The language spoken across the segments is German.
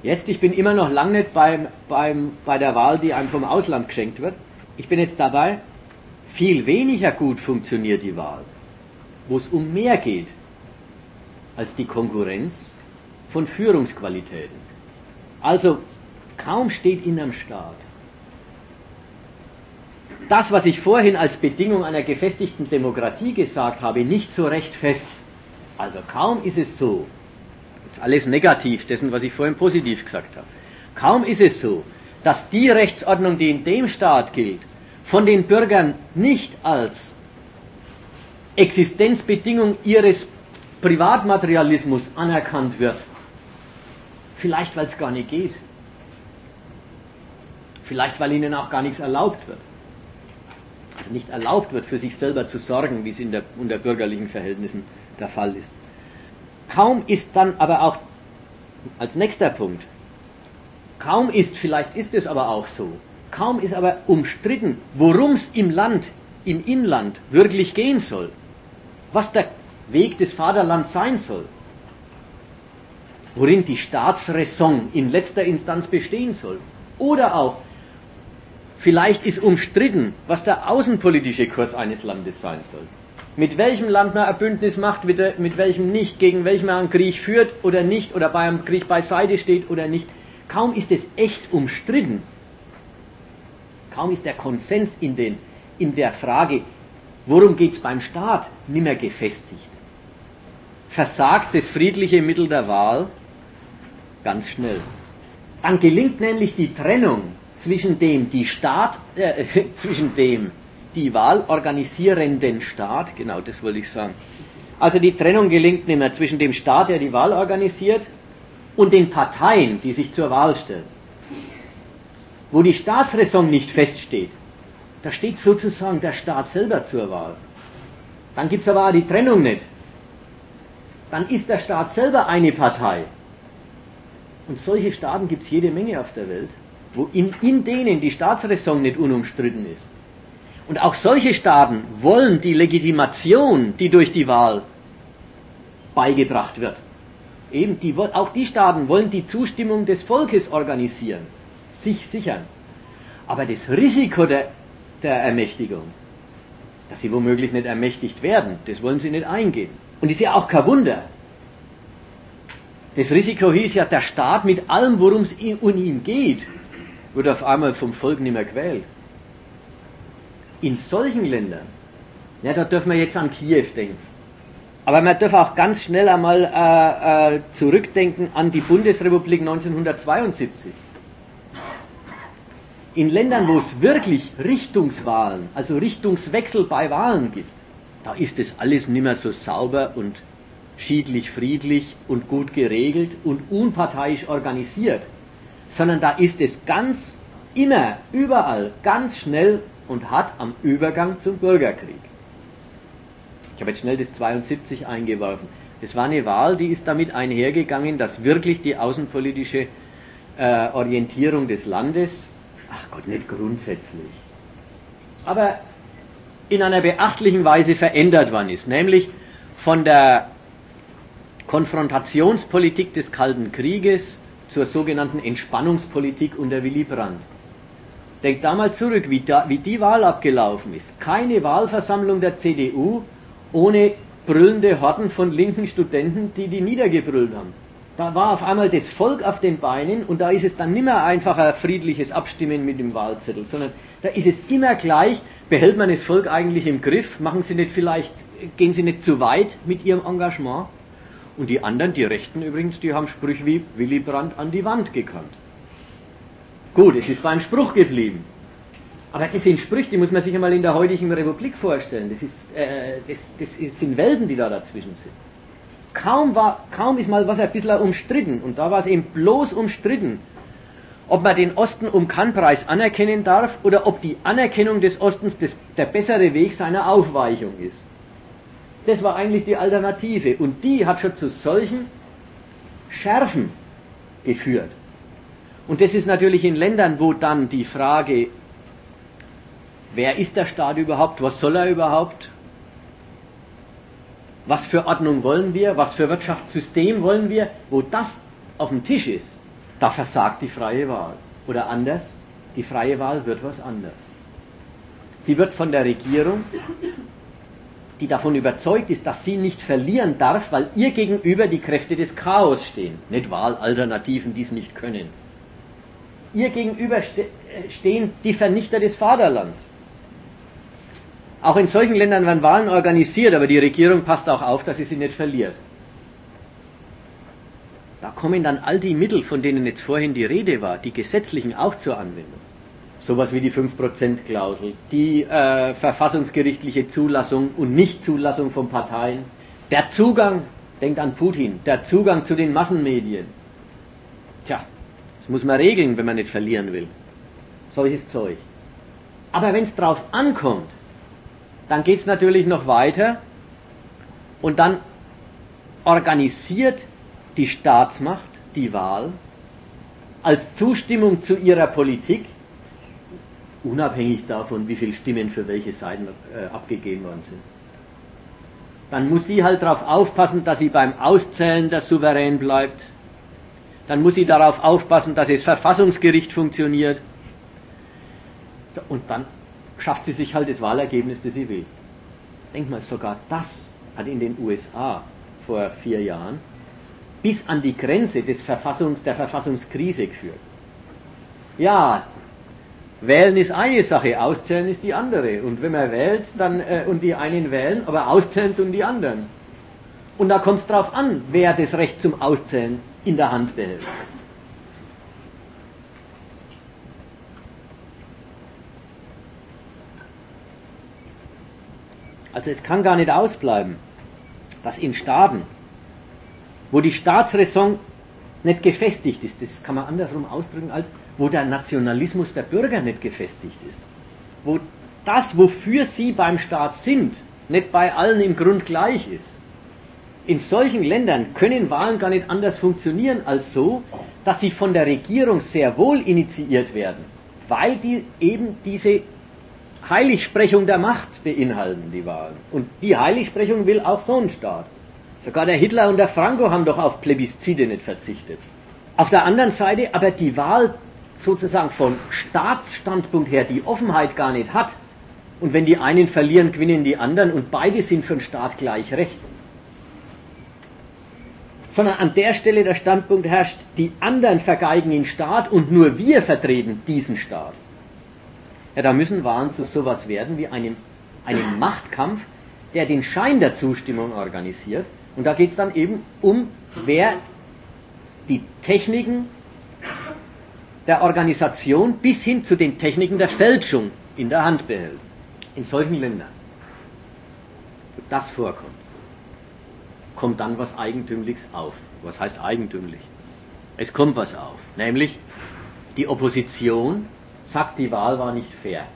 Jetzt, ich bin immer noch lange nicht bei der Wahl, die einem vom Ausland geschenkt wird. Ich bin jetzt dabei, viel weniger gut funktioniert die Wahl, wo es um mehr geht als die Konkurrenz von Führungsqualitäten. Also kaum steht in einem Staat das, was ich vorhin als Bedingung einer gefestigten Demokratie gesagt habe, nicht so recht fest. Also kaum ist es so, jetzt alles negativ, dessen, was ich vorhin positiv gesagt habe, kaum ist es so, dass die Rechtsordnung, die in dem Staat gilt, von den Bürgern nicht als Existenzbedingung ihres Privatmaterialismus anerkannt wird. Vielleicht, weil es gar nicht geht. Vielleicht, weil ihnen auch gar nichts erlaubt wird. Also nicht erlaubt wird, für sich selber zu sorgen, wie es unter bürgerlichen Verhältnissen der Fall ist. Kaum ist dann aber auch, als nächster Punkt, kaum ist, vielleicht ist es aber auch so, kaum ist aber umstritten, worum es im Land, im Inland wirklich gehen soll, was der Weg des Vaterlands sein soll, worin die Staatsräson in letzter Instanz bestehen soll. Oder auch, vielleicht ist umstritten, was der außenpolitische Kurs eines Landes sein soll. Mit welchem Land man ein Bündnis macht, mit welchem nicht, gegen welchem man einen Krieg führt oder nicht, oder bei einem Krieg beiseite steht oder nicht. Kaum ist es echt umstritten. Kaum ist der Konsens in der Frage, worum geht es beim Staat, nicht mehr gefestigt. Versagt das friedliche Mittel der Wahl ganz schnell. Dann gelingt nämlich die Trennung zwischen dem die Wahl organisierenden Staat, genau das wollte ich sagen. Also die Trennung gelingt nicht mehr zwischen dem Staat, der die Wahl organisiert, und den Parteien, die sich zur Wahl stellen. Wo die Staatsräson nicht feststeht, da steht sozusagen der Staat selber zur Wahl. Dann gibt es aber auch die Trennung nicht. Dann ist der Staat selber eine Partei. Und solche Staaten gibt es jede Menge auf der Welt, wo in denen die Staatsräson nicht unumstritten ist. Und auch solche Staaten wollen die Legitimation, die durch die Wahl beigebracht wird. Auch die Staaten wollen die Zustimmung des Volkes organisieren, sich sichern. Aber das Risiko der Ermächtigung, dass sie womöglich nicht ermächtigt werden, das wollen sie nicht eingehen. Und ist ja auch kein Wunder. Das Risiko hieß ja, der Staat mit allem, worum es um ihn geht, wird auf einmal vom Volk nicht mehr gewählt. In solchen Ländern, ja, da dürfen wir jetzt an Kiew denken, aber man darf auch ganz schnell einmal zurückdenken an die Bundesrepublik 1972. In Ländern, wo es wirklich Richtungswahlen, also Richtungswechsel bei Wahlen gibt, da ist das alles nicht mehr so sauber und schiedlich, friedlich und gut geregelt und unparteiisch organisiert, sondern da ist es ganz immer, überall, ganz schnell und hat am Übergang zum Bürgerkrieg. Ich habe jetzt schnell das 72 eingeworfen. Das war eine Wahl, die ist damit einhergegangen, dass wirklich die außenpolitische Orientierung des Landes, ach Gott, nicht grundsätzlich, aber in einer beachtlichen Weise verändert worden ist, nämlich von der Konfrontationspolitik des Kalten Krieges zur sogenannten Entspannungspolitik unter Willy Brandt. Denkt da mal zurück, wie die Wahl abgelaufen ist. Keine Wahlversammlung der CDU ohne brüllende Horden von linken Studenten, die niedergebrüllt haben. Da war auf einmal das Volk auf den Beinen und da ist es dann nicht mehr einfach ein friedliches Abstimmen mit dem Wahlzettel, sondern da ist es immer gleich, behält man das Volk eigentlich im Griff, gehen sie nicht zu weit mit ihrem Engagement? Und die anderen, die Rechten übrigens, die haben Sprüche wie Willy Brandt an die Wand gekannt. Gut, es ist beim Spruch geblieben. Aber das sind Sprüche, die muss man sich einmal in der heutigen Republik vorstellen. Das sind Welten, die da dazwischen sind. Kaum ist mal was ein bisschen umstritten. Und da war es eben bloß umstritten, ob man den Osten um keinen Preis anerkennen darf oder ob die Anerkennung des Ostens der bessere Weg seiner Aufweichung ist. Das war eigentlich die Alternative. Und die hat schon zu solchen Schärfen geführt. Und das ist natürlich in Ländern, wo dann die Frage, wer ist der Staat überhaupt, was soll er überhaupt, was für Ordnung wollen wir, was für Wirtschaftssystem wollen wir, wo das auf dem Tisch ist, da versagt die freie Wahl. Oder anders, die freie Wahl wird was anderes. Sie wird von der Regierung, die davon überzeugt ist, dass sie nicht verlieren darf, weil ihr gegenüber die Kräfte des Chaos stehen, nicht Wahlalternativen, die es nicht können. Ihr gegenüber stehen die Vernichter des Vaterlands. Auch in solchen Ländern werden Wahlen organisiert, aber die Regierung passt auch auf, dass sie sie nicht verliert. Da kommen dann all die Mittel, von denen jetzt vorhin die Rede war, die gesetzlichen, auch zur Anwendung. Sowas wie die 5%-Klausel, die verfassungsgerichtliche Zulassung und Nichtzulassung von Parteien, der Zugang, denkt an Putin, der Zugang zu den Massenmedien. Tja, das muss man regeln, wenn man nicht verlieren will. Solches Zeug. Aber wenn es drauf ankommt, dann geht es natürlich noch weiter und dann organisiert die Staatsmacht die Wahl als Zustimmung zu ihrer Politik, unabhängig davon, wie viele Stimmen für welche Seiten abgegeben worden sind. Dann muss sie halt darauf aufpassen, dass sie beim Auszählen der Souverän bleibt. Dann muss sie darauf aufpassen, dass das Verfassungsgericht funktioniert. Und dann schafft sie sich halt das Wahlergebnis, das sie will. Denk mal, sogar das hat in den USA vor 4 Jahren bis an die Grenze der Verfassungskrise geführt. Ja, wählen ist eine Sache, auszählen ist die andere. Und wenn man wählt, dann und die einen wählen, aber auszählen tun die anderen. Und da kommt es drauf an, wer das Recht zum Auszählen in der Hand behält. Also es kann gar nicht ausbleiben, dass in Staaten, wo die Staatsräson nicht gefestigt ist, das kann man andersrum ausdrücken, als wo der Nationalismus der Bürger nicht gefestigt ist, wo das, wofür sie beim Staat sind, nicht bei allen im Grund gleich ist. In solchen Ländern können Wahlen gar nicht anders funktionieren als so, dass sie von der Regierung sehr wohl initiiert werden, weil die eben diese Heiligsprechung der Macht beinhalten, die Wahlen. Und die Heiligsprechung will auch so ein Staat. Sogar der Hitler und der Franco haben doch auf Plebiszite nicht verzichtet. Auf der anderen Seite aber die Wahl sozusagen vom Staatsstandpunkt her die Offenheit gar nicht hat. Und wenn die einen verlieren, gewinnen die anderen und beide sind für den Staat gleich recht. Sondern an der Stelle der Standpunkt herrscht, die anderen vergeigen den Staat und nur wir vertreten diesen Staat. Ja, da müssen Wahlen zu sowas werden wie einem Machtkampf, der den Schein der Zustimmung organisiert. Und da geht es dann eben um, wer die Techniken der Organisation bis hin zu den Techniken der Fälschung in der Hand behält. In solchen Ländern, wo das vorkommt, kommt dann was Eigentümliches auf. Was heißt eigentümlich? Es kommt was auf, nämlich die Opposition sagt, die Wahl war nicht fair.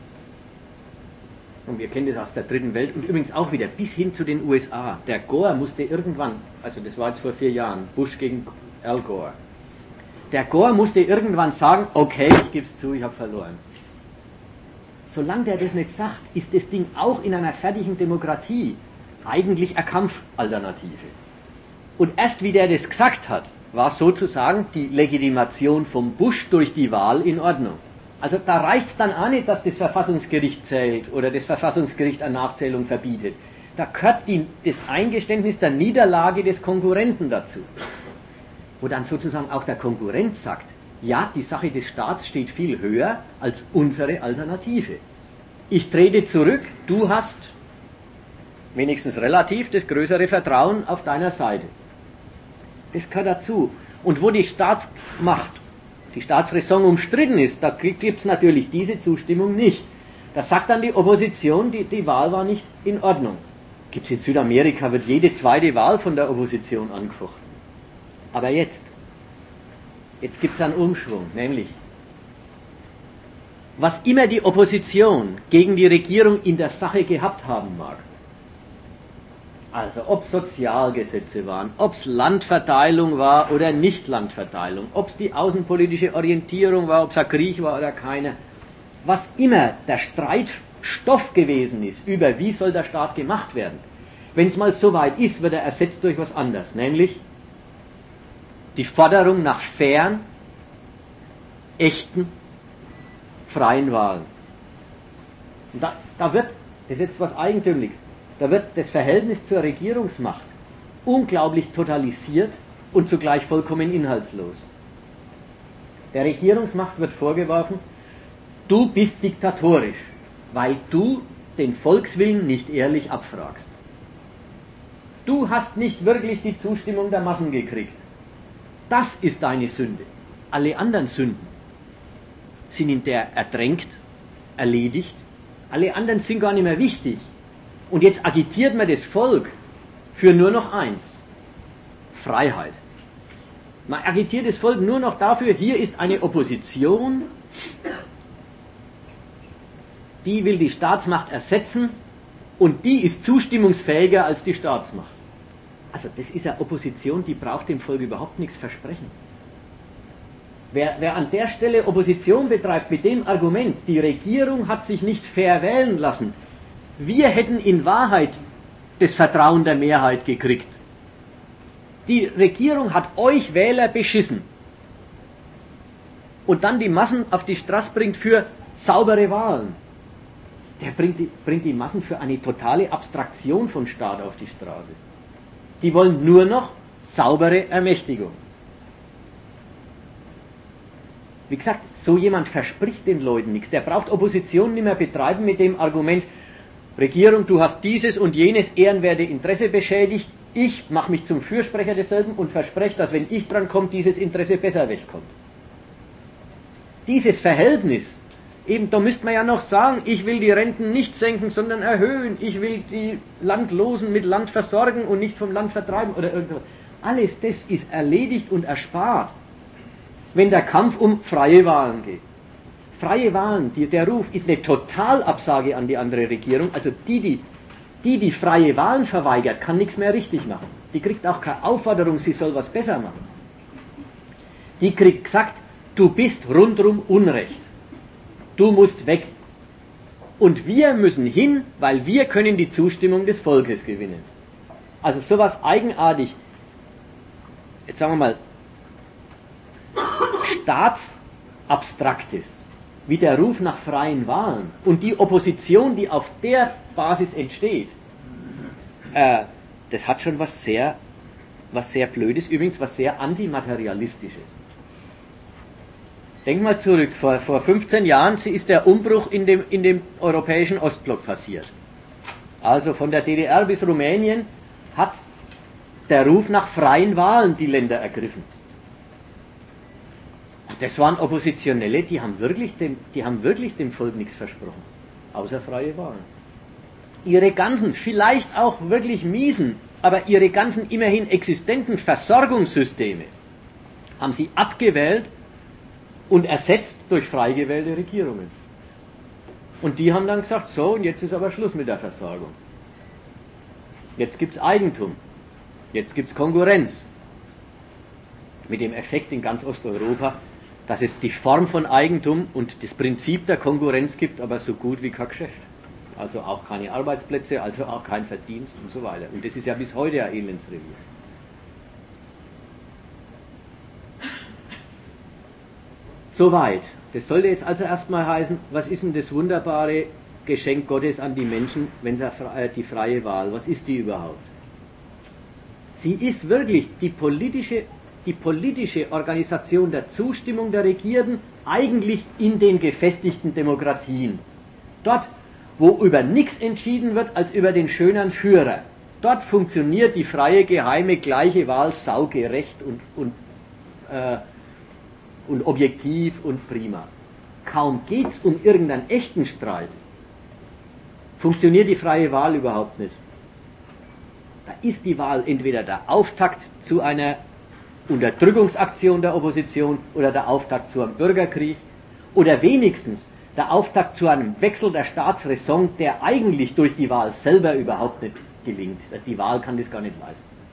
Und wir kennen das aus der dritten Welt und übrigens auch wieder bis hin zu den USA. Der Gore musste irgendwann, also das war jetzt vor 4 Jahren, Bush gegen Al Gore. Der Gore musste irgendwann sagen, okay, ich gebe es zu, ich habe verloren. Solange der das nicht sagt, ist das Ding auch in einer fertigen Demokratie eigentlich eine Kampfalternative. Und erst wie der das gesagt hat, war sozusagen die Legitimation vom Bush durch die Wahl in Ordnung. Also da reicht es dann auch nicht, dass das Verfassungsgericht zählt oder das Verfassungsgericht eine Nachzählung verbietet. Da gehört das Eingeständnis der Niederlage des Konkurrenten dazu. Wo dann sozusagen auch der Konkurrent sagt, ja, die Sache des Staats steht viel höher als unsere Alternative. Ich trete zurück, du hast wenigstens relativ das größere Vertrauen auf deiner Seite. Das gehört dazu. Und wo die Staatsmacht, die Staatsräson umstritten ist, da gibt es natürlich diese Zustimmung nicht. Da sagt dann die Opposition, die Wahl war nicht in Ordnung. Gibt es in Südamerika, wird jede zweite Wahl von der Opposition angefochten. Aber jetzt gibt es einen Umschwung, nämlich, was immer die Opposition gegen die Regierung in der Sache gehabt haben mag, also ob Sozialgesetze waren, ob es Landverteilung war oder nicht Landverteilung, ob es die außenpolitische Orientierung war, ob es ein Krieg war oder keiner, was immer der Streitstoff gewesen ist, über wie soll der Staat gemacht werden, wenn es mal so weit ist, wird er ersetzt durch was anderes, nämlich die Forderung nach fairen, echten, freien Wahlen. Und da wird, das ist jetzt was Eigentümliches, da wird das Verhältnis zur Regierungsmacht unglaublich totalisiert und zugleich vollkommen inhaltslos. Der Regierungsmacht wird vorgeworfen, du bist diktatorisch, weil du den Volkswillen nicht ehrlich abfragst. Du hast nicht wirklich die Zustimmung der Massen gekriegt. Das ist deine Sünde. Alle anderen Sünden sind in der ertränkt, erledigt. Alle anderen sind gar nicht mehr wichtig. Und jetzt agitiert man das Volk für nur noch eins: Freiheit. Man agitiert das Volk nur noch dafür, hier ist eine Opposition, die will die Staatsmacht ersetzen und die ist zustimmungsfähiger als die Staatsmacht. Also das ist eine Opposition, die braucht dem Volk überhaupt nichts versprechen. Wer an der Stelle Opposition betreibt mit dem Argument, die Regierung hat sich nicht fair wählen lassen, wir hätten in Wahrheit das Vertrauen der Mehrheit gekriegt. Die Regierung hat euch Wähler beschissen und dann die Massen auf die Straße bringt für saubere Wahlen. Der bringt die Massen für eine totale Abstraktion von Staat auf die Straße. Die wollen nur noch saubere Ermächtigung. Wie gesagt, so jemand verspricht den Leuten nichts. Der braucht Opposition nicht mehr betreiben mit dem Argument, Regierung, du hast dieses und jenes ehrenwerte Interesse beschädigt, ich mache mich zum Fürsprecher desselben und verspreche, dass wenn ich dran komme, dieses Interesse besser wegkommt. Dieses Verhältnis, eben da müsste man ja noch sagen, ich will die Renten nicht senken, sondern erhöhen, ich will die Landlosen mit Land versorgen und nicht vom Land vertreiben oder irgendwas. Alles das ist erledigt und erspart, wenn der Kampf um freie Wahlen geht. Freie Wahlen, der Ruf ist eine Totalabsage an die andere Regierung, also die freie Wahlen verweigert, kann nichts mehr richtig machen. Die kriegt auch keine Aufforderung, sie soll was besser machen. Die kriegt gesagt, du bist rundrum Unrecht. Du musst weg. Und wir müssen hin, weil wir können die Zustimmung des Volkes gewinnen. Also sowas eigenartig, jetzt sagen wir mal, staatsabstraktes, wie der Ruf nach freien Wahlen und die Opposition, die auf der Basis entsteht, das hat schon was sehr Blödes, übrigens was sehr antimaterialistisches. Denk mal zurück, vor 15 Jahren ist der Umbruch in dem europäischen Ostblock passiert. Also von der DDR bis Rumänien hat der Ruf nach freien Wahlen die Länder ergriffen. Und das waren Oppositionelle, die haben wirklich dem Volk nichts versprochen, außer freie Wahlen. Ihre ganzen, vielleicht auch wirklich miesen, aber ihre ganzen immerhin existenten Versorgungssysteme haben sie abgewählt und ersetzt durch frei gewählte Regierungen. Und die haben dann gesagt, so, und jetzt ist aber Schluss mit der Versorgung. Jetzt gibt's Eigentum. Jetzt gibt's Konkurrenz. Mit dem Effekt in ganz Osteuropa, dass es die Form von Eigentum und das Prinzip der Konkurrenz gibt, aber so gut wie kein Geschäft. Also auch keine Arbeitsplätze, also auch kein Verdienst und so weiter. Und das ist ja bis heute ein Elendsrevier. Soweit. Das sollte jetzt also erstmal heißen, was ist denn das wunderbare Geschenk Gottes an die Menschen, wenn die freie Wahl, was ist die überhaupt? Sie ist wirklich die politische Organisation der Zustimmung der Regierten eigentlich in den gefestigten Demokratien. Dort, wo über nichts entschieden wird als über den schönen Führer. Dort funktioniert die freie, geheime, gleiche Wahl saugerecht und objektiv und prima. Kaum geht's um irgendeinen echten Streit, funktioniert die freie Wahl überhaupt nicht. Da ist die Wahl entweder der Auftakt zu einer Unterdrückungsaktion der Opposition oder der Auftakt zu einem Bürgerkrieg oder wenigstens der Auftakt zu einem Wechsel der Staatsräson, der eigentlich durch die Wahl selber überhaupt nicht gelingt. Die Wahl kann das gar nicht leisten.